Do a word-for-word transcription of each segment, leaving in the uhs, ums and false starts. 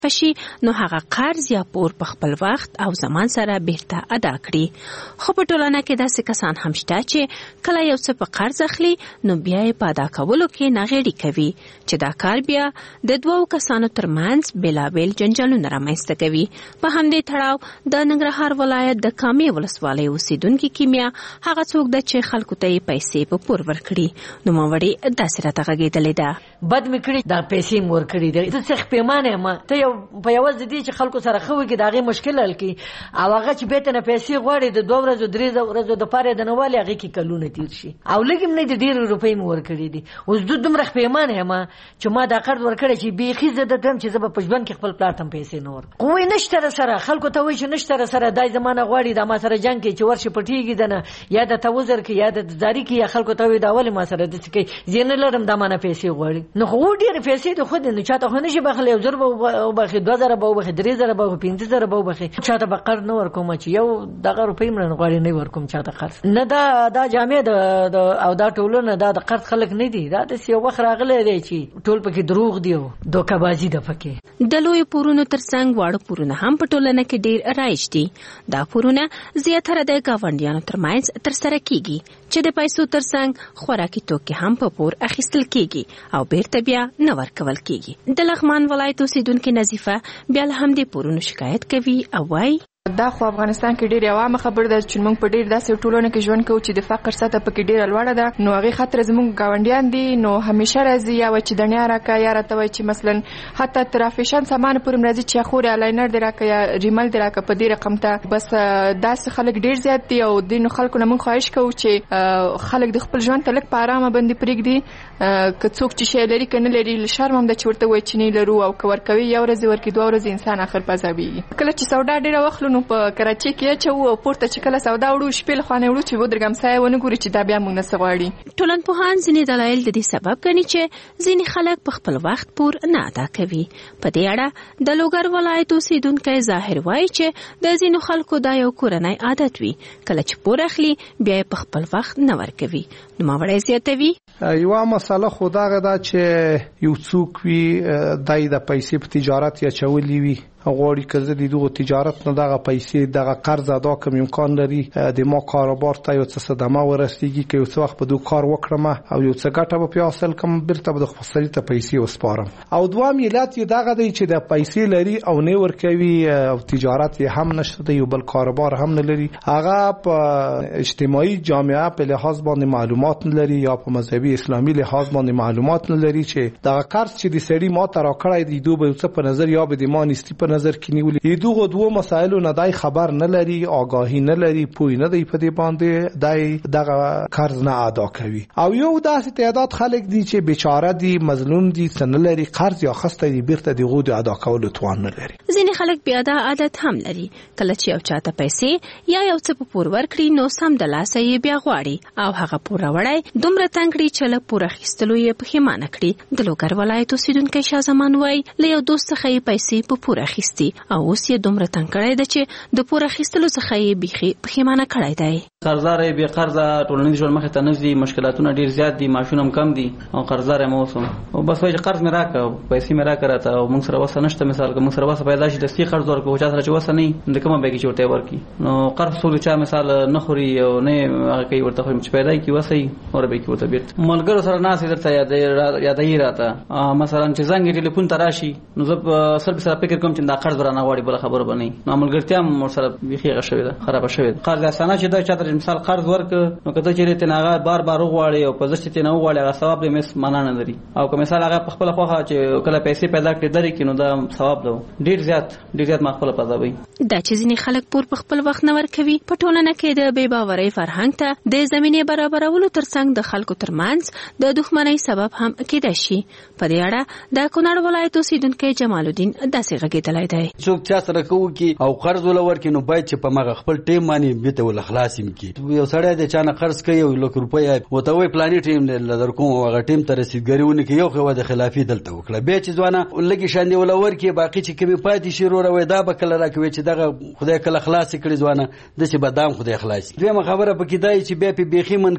فشي نو هغه قرض یا پور په خپل وخت او زمان سره بیرته ادا کړي. خو په ټولنه کې داسې کسان هم شته چې کله یو څه په قرض اخلي نو بیا یې په ادا کولو کې ناغېړي کوي چې دا کار بیا د دوو کسانو ترمنځ بېلابېل جنجالونه رامنځته کوي. په همدې تړاو د ننګرهار ولایت د کامې ولسوالۍ اوسېدونکې کیمیا هغه څوک ده چې خلکو ته یې پیسې په پور ورکړي. نوموړې داسې راته غږېدلې ده: بد مې کړي، دا پیسې مې ورکړي دي. زه څه پیمانه یم، ته په یوازې دي چې خلکو سره خو کې داغه مشکل حل کی، او هغه چې بیت نه پیسې غواړي د دوه ورځو درې ورځو د پاره د نوالي هغه کې کلونه تیر شي، او لګم نه د ډیر روپۍ مور کړی دي. اوس د دومره پیمانه یم چې ما دا قرض ورکړی چې بیخي زده دم چې زه په ژوند کې خپل پلاتم پیسې نور کوی نشته سره. خلکو ته وایي چې نشته سره، دای زمانه غواړي د ما سره جنگ کې چې ورشي پټیږي دنه یا د توزر کې یا د زاری کې، یا خلکو ته وایي دا ول ما سره د څه کې زین لرم د مانه پیسې غواړي. نو خو ډیر پیسې د خود نه چاته خو نشي بخله یو ضرب او بخې دوه زره به وبخې درې زره به وبخې پنځه زره به وبخې. چاته به قرض نه ورکوم چې یو دغه روپۍ مړه غواړي نه ورکوم چاته قرض نه. دا دا جامع د او دا ټولونه دا د قرض خلک نه دي، دا د یو وخت راغلی دی چې ټول پکې دروغ دی او دوکه‌بازي ده پکې. د لوی پورونو ترڅنګ واړه پورونه هم په ټولنه کې ډیر رایج دي. دا پورونه زیاتره د ګاونډیانو ترمنځ ترسره کیږي چې د پیسو ترڅنګ خوراکي توکي هم په پور اخیستل کیږي او بیرته بیا نه ورکول کیږي. د لغمان ولایت اوسیدونکو نظیفه بیا له همدې پورونو شکایت کوي او وايي: دا خو افغانستان کې ډېر عوامه خبر ده چې موږ په ډېر داسې ټولنه کې ژوند کوو چې د فقر سطح پکې ډېره لوړه ده. نو هغې خاطر زموږ ګاونډیان دي، نو همیشه راځي یا وایي چې دنیا راکړه، یا راته وایي چې مثلا حتی تر افیشن سامان پورې هم راځي چې خورې الاینر دې راکړه یا ریمل دې راکړه په دې رقم ته. بس داسې خلک ډېر زیات دي او دې نو خلکو نه موږ خواهش کوو چې خلک د خپل ژوند ته لږ په ارامه باندې پرېږدي. که څوک چې شی لري که نه لري، شرم هم ده چې ورته وایي چې نه لرو، او که ورکوي یو ورځ ورکړي دوه ورځې انسان آخر په عذابېږي. کله چې سودا ډېره واخلو نو په کراچۍ کې چې و پورته چې کله سودا وړو شپې له خوانه وړو چې و درګم سایه ونه ګوري چې دا بیا موږ نه سغواړي. ټولنپوهان ځینې دلایل د دې سبب ګڼي چې ځینې خلک په خپل وخت پور نه ادا کوي. په دې اړه د لوګر ولایت اوسیدونکی ظاهر وایي چې د ځینو خلکو دا یو کورنی عادت وي، کله چې پور اخلي بیا په خپل وخت نه ورکوي. نوموړی زیاتوي: یوه مسله خو دغه ده چې یو څوک وي دای د پیسې په تجارت یا چولي وي، غواړي که زه د دغه تجارت نه دغه پیسې دغه قرض ادا کوم، امکان لري د ما کاروبار ته یو څه صدمه ورسیږي که یو څه وخت په دو کار وکړم او یو څه ګټه به پې حاصل کړم، بیرته به د خپل سړي ته پیسې وسپارم. او دویم علت یې دغه دی چې د پیسې لري او نه ورکوي او تجارت یې هم نشته دی، یو بل کاروبار هم نه لري، هغه په اجتماعي جامعه په لحاظ باندې معلومات نه لري یا په مذهبي اسلامي لحاظ باندې معلومات نه لري چې دغه قرض چې د سړي ما ته راکړی دی دوی به یو څه په نظر یا به د ما نیستي په نظر کې نیولي. دغه دوه مسایلو نه دای خبر نه لري، آگاهی نه لري، پوی نه دی په دې باندې دای دغه قرض نه ادا کوي. او یو داسې تعداد خلک دي چې بیچاره دي، مظلوم دي، څه نه لري، قرض یا خسته دي، بیرته دغه د ادا کولو توان نه لري. ځینې خلک بیا دا عادت هم لري، کله چې یو چاته پیسې یا یو څه په پور ورکړي نو سم د لاسه یې بیا غواړي او هغه پور وړي دومره تنګ کړي چې له پور اخیستلو یې پښیمانه کړي. د لوګر ولایت اوسیدونکی شاه زمان وایي له یو دوست څخه یې پیسې په پور اخیستي او اوس یې دومره تنګ کړی ده چې د پور اخیستلو څخه یې بیخي پښیمانه کړی دی. قرضدار یې بې قرضه ټولنیز ژوند مخې ته نه ځي، مشکلاتونه ډېر زیات دي، معاشونه هم کم دي او قرضدار یم اوس او بس وایي چې قرض مې راکړه، پیسې مې راکړه راته او موږ سره وسه نشته. مثال که موږ سره وسه پیدا شي دستي قرض ورکړو، چا سره چې وسه نه وي د کومه بیګې چې ورته یې ورکړي نو قرض څوک چا مثال نه خوري او نه هغه کوي ورته خوري چې پیدا کړي وسه یي اور بیګې ورته بیرته. ملګرو سره ناستې درته یادوي راته مثلا چې زنګ یې ټلیفون ته راشي نو زه سر په سره فکر کوم چې دا قرض رانه غواړي، بله خبره به نه وي. نو ملګرتیا هم ورسره بیخي هغه شوې ده، خرابه شوې ده. قرض اسانه چې دا چاته مثال قرض ورکړه نو که ته چېرې ترې هغه بار بار وغواړې او په زشت یې ترې نه وغواړې هغه ثواب دې مس معنا نه لري. او که مثال هغه په خپله خوښه چې کله پیسې پیدا کړي درې کړي نو دا ثواب ده ډېر زیات ډېر زیات ما خپله پذابوي. دا چې ځینې خلک پور په خپل وخت نه ورکوي په ټولنه کې د بې باورۍ فرهنګ ته د زمینې برابرولو ترڅنګ د خلکو ترمنځ د دښمنۍ سبب هم کېدای شي. په دې اړه د کونړ ولایت اوسیدونکی جمال الدین داسې غږېدلی دی: څوک چا سره کوي او قرض ولا ورکړي نو باید چې په مغه خپل ټیم باندې بیت ول خلاص يم کی. یو سړی د چانه قرض کوي یو لک روپۍ وته وی پلاني ټیم لدر کوم هغه ټیم ته رسیدګریونه کې یو خو د خلافي دلته وکړه به چې ځوانه لګي شاندې ولا ورکړي باقي چې کمی پاتې شي ورو وې دا به کله راکوي چې دغه خدای کله خلاص کړي ځوانه د چې بادام خدای خلاص. دویمه خبره پکې دای چې بیا په بيخي من کرم شي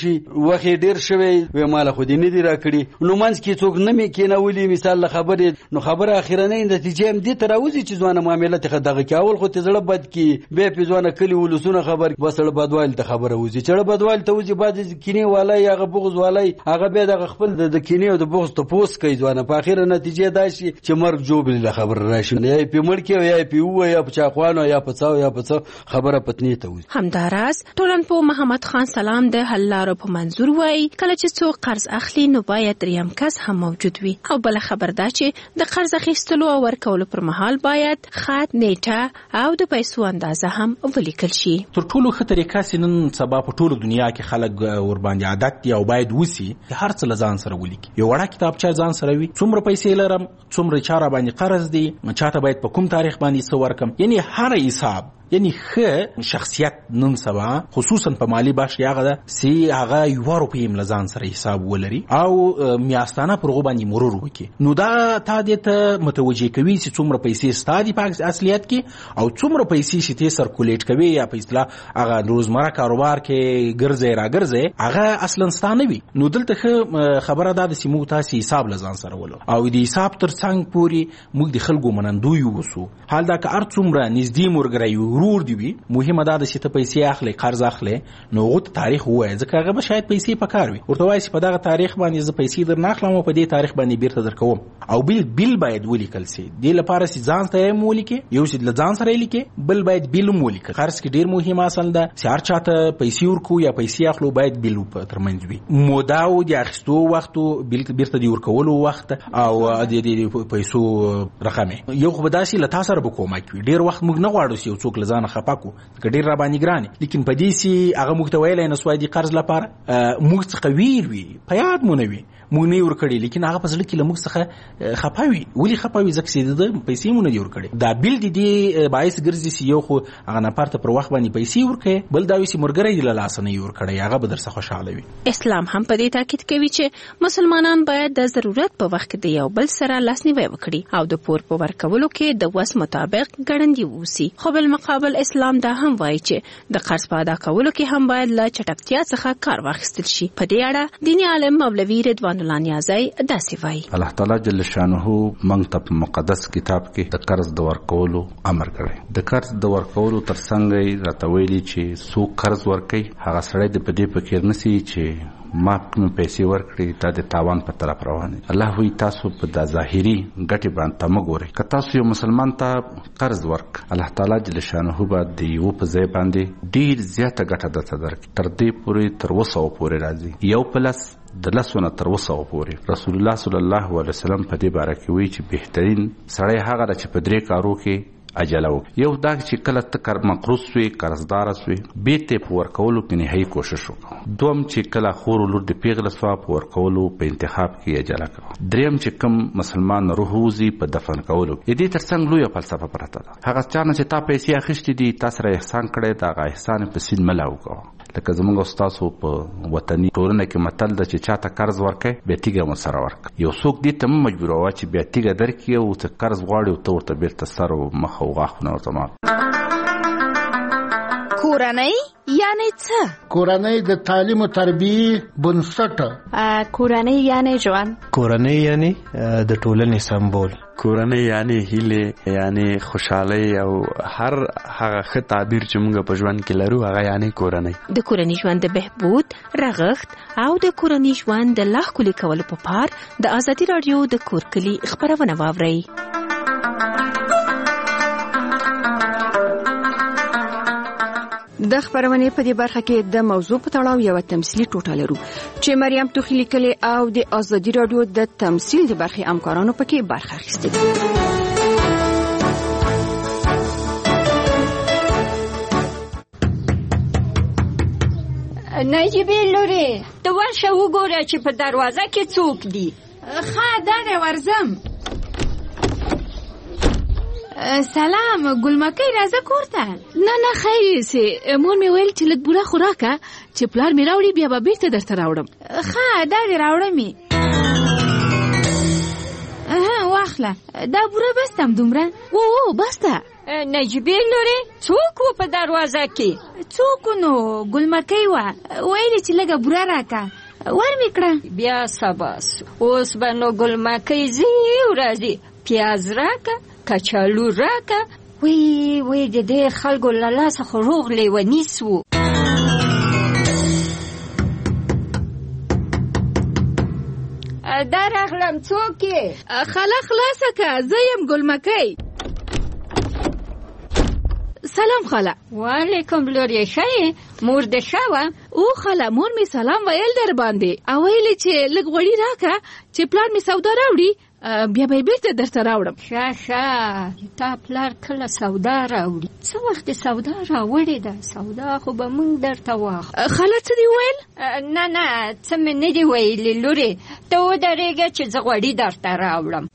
شي وخت ډیر شوی و مال خو دې نه دی راکړي نو منځ کې څوک نه می کېنولي مثال خبرې نو خبره اخیرنۍ نتیجه هم دې ته راوځي چې ځوانه معامله ته دغه کې اول خو ته زړه بد کې بیا په ځوانه کلی ولسونه خبر بسړه بدوال ته خبره وځي چې بدوال ته وځي بعد کینې والای هغه بغض والای هغه بیا د خپل د کینې او د بغض ته پوس کوي ځوانه په اخیره نتیجه دا شي چې مرګ جوړ له خبر راشي یا په مړ کې یا په و یا په چاخوانو یا په څاو یا په څه خبره پتنی ته وځي همداراز ټولنپوه محمد خان سلام د حل لارو په منظور وایي کله چې څوک قرض اخلي نو باید دریم کس هم موجود وي او بل خبر دا چې د قرض اخیستلو او ورکولو پر مهال باید خط نیټه او د پیسو اندازه هم ولیکل شي تر ټولو ښه طریقه چې نن سبا په ټولو دنیا کې خلک ور باندې عادت دی او باید وسی هر څه لزان سره ولیکي یو وړه کتابچه ځان سره وي څومره پیسې لرم څومره چاره باندې قرض دی چاته باید په کوم تاریخ باندې څه ورکم یعنی هر حساب یعنی ښه شخصیت نن سبا خصوصا په مالی بخش هغه ده چې هغه یو روپۍ ملزان سره حساب ولري او میاشتانه پر غوبانی مرور وکي نو دا تا دې ته متوجي کوي چې څومره پیسې ستادي په اصلیت کې او څومره پیسې چې ته سرکولیټ کوي یا په اصطلاح هغه روزمره کاروبار کې ګرځي را ګرځي هغه اصلا ستانه وي نو دلته خبره ده چې موږ تاسو حساب لزان سره ولو او دې حساب تر څنګه پوری موږ د خلکو منندوی وسو حال دا که ار څومره نږدې مرګري ورور دی وي مهمه ده چې ته پیسې اخلي قرض اخلي نو غوت تاریخ وای ځکه هغه به شاید پیسې پکار وي ورته وایي چې په دغه تاریخ باندې ز پیسې در ناخلم او په دې تاریخ باندې بیرته درکوم او بل بل باید ولیکل سي د لپاره چې ځان ته مولیکي یو چې لځان سره لیکي بل باید بل مولیکي قرض کې ډیر مهمه اصل ده چې هر چاته پیسې ورکو یا پیسې اخلو باید بل په ترمنځ وي مودا او د اخستو وختو بیرته دی ورکولو وخت او د پیسو رقم یو خو بداسي لتا سره وکومای ډیر وخت موږ نه غواړو چې څوک لځان خپاکو کډیر را باندې ګرانه لیکن په دې سي هغه موږ ته ویلای نه سوای دي قرض لپاره موږ څخه ویر وی په یاد مونږ وی موږ نه ور کړی لیکن هغه په ځل کې لموږ څخه خپاوي ولي خپاوي ځکه چې د پیسې مونږ نه ور کړی دا بل دي باعث ګرځي چې یو خو هغه نه پارته پر وخت باندې پیسې ورکړي بل دا وی چې مرګري له لاس نه ور کړی هغه به درڅخه خوشاله وي اسلام هم په دې تاکید کوي چې مسلمانان باید د ضرورت په وخت کې یو بل سره لاسنیوي وکړي او د پور په ورکولو کې د وس مطابق ګړندی ووسی خو بل مقابل اسلام دا هم وایي چې د قرض په ادا کولو کې هم باید له چټکتیا څخه کار واخیستل شي په دې اړه دیني عالم مولوي رضوان الله نیازی داسې وایي الله تعالی جل شانه موږ ته په مقدس کتاب کې د قرض د ورکولو امر کړی د قرض د ورکولو ترڅنګ راته ویلي چې څوک قرض ورکوي هغه سړی د په دې فکر نسی چې ما کوم پیسې ورکړي دا د تاوان په طرف روان دي الله وی تاسو په د ظاهري ګټې باندې مګورئ که تاسو یو مسلمان ته قرض ورک الله تعالی جل شانه باندې یو په ځای باندې ډیر زیاته ګټه درته درکړي تر دې پورې تر وسو پورې راځي یو پلس د لسونه تر وسو پورې رسول الله صلی الله علیه وسلم په دې باره کې وی چې بهترین سړی هغه چې په درې کارو کې اجلو یو دا چې کله ته کار مقروض وي قرضدار وي بیت په ورکولو کې نهایي کوشش وکړه دوم چې کله خور لور د پیغله سوا په ورکولو په انتخاب کې اجلا کړه دریم چې کوم مسلمان روح وزي په دفن کولو دې ترڅنګ لوی فلسفه پرته ده هغه څنګه چې تا پیسې اخیستې دي تاسو را احسان کړی دا احسان په سین ملاو کوه لکه زمونږ استادو په وطني ټولنه کې متل د چې چاته قرض ورکړي به تیګه مو سره ورک یو څوک دې ته مجبور و چې به تیګه درکې او ته قرض غواړي او ته ورته بیرته سره مخ او غاښونه ورته مال کورنۍ یعنی څه کورنۍ د تعلیم او تربیه بنسټ کورنۍ یعنی ژوند کورنۍ یعنی د ټولنې سمبول کورنۍ یعنی هیله یعنی خوشحالي او هر هغه ښه تعبیر چې موږ په ژوند کې لرو هغه یعنی کورنۍ د کورنۍ ژوند د بهبود رغښت او د کورنۍ ژوند د لا ښکلي کولو په پار د ازادي رادیو د کور کلي خبرونه واورئ د خبرونې په دې برخه کې د موضوع په تړاو یو تمثيلي ټوټه لرو چې مریم توخی لیکلي او د ازادي رادیو د تمثيل د برخې همکارانو پکې برخه اخیستې نجیبې لورې ته ورشه وګوره چې په دروازه کې څوک دي ښه دا ورځم سلام ګلمکۍ راځه کور ته نه نه خیر سي مور مې ویل چې لږ بوره خوراکه چې پلار مې راوړي بیا به بیرته درته راوړم ښه دا دې راوړمې واخله دا بوره بس هم دومره او او بس ده نجیبې لورې څوک و په دروازه کې؟ څوک نو ګلمکۍ وه، ویلې چې لږه بوره راکه، ور مې کړه. بیا سباس اوس به نو ګلمکۍ ځي ورځي پیاز راکه، کچالو راکه. وی وی د دې خلکو له لاسه خو روغ لیوني سو. دا راغلم څوک یې؟ خاله خلاصه که، زه یم ګلمکۍ. سلام خاله. وعلیکم لورې، ښه یې؟ مور دې ښه وه؟ او خاله مور مې سلام ویل در باندې، او ویلې چې لږ غوړي راکه چې پلار مې سودا راوړي، بیا به یې بیرته درته راوړم. ښه ښه، تا پلار کله سودا راوړي؟ څه وخت سودا راوړې ده؟ سودا خو به موږ درته واخلو. خاله څه دې ویل؟ نه نه څه مې نه دي ویلې لورې، ته ودرېږه چې زه غوړي درته راوړم.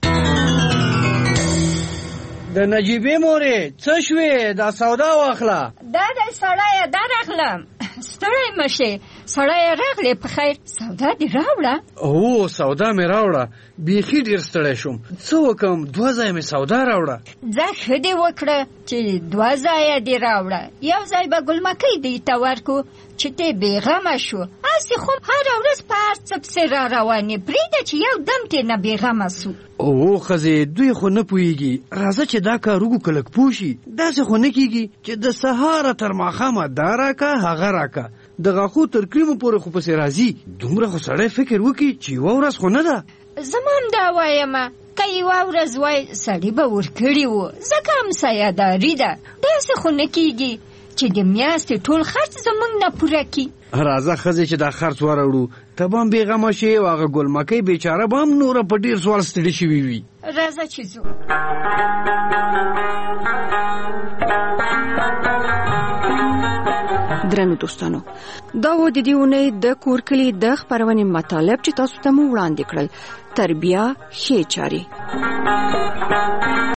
د نجیبې مورې څه شوې؟ دا سودا واخله. دا دی سړیه، دا راغلم. ستړی مه شې سړیه، راغلې په خیر. سودا دې راوړه؟ هو سودا مې راوړه، بیخي ډېر ستړی شوم. څه وکم، دوه ځایه مې سودا راوړه. ځه ښه دې وکړه چې دوه ځایه دې راوړه. یو ځای به ګلمکۍ دې ته ورکو چې ته بېغمه شو. هسې خو هره ورځ په هر څه پسې را روانې، پرېږده چې یو دم ترې نه بېغمه سو. او ښځې دوی خو نه پوهېږي، راځه چې دا کار وکړو که لږ پوه شي. داسې خو نه کېږي چې د سهاره تر ماښامه دا راکه هغه راکه، د غاښو تر کریمو پورې خو پسې راځي. دومره خو سړی فکر وکړي چې یوه ورځ خو نه ده. زما هم دا وایمه، که یوه ورځ وای سړي به ورکړي وو، ځکه همسایهداري ده. داسې خو نه کېږي چې د میاشتې ټول خرڅ زموږ نه پوره کړي. راځه ښځې چې دا خرڅ وراوړو، ته به هم بېغمه شې او هغه ګلمکۍ بیچاره به هم نوره په ډېر سوال ستړي شوي وي. راځه چې ځو. درنو دوستانو، دا و د دې اونۍ د کور کلي د خپرونې مطالب چې تاسو ته مو وړاندې کړل. تربیه ښې چارې.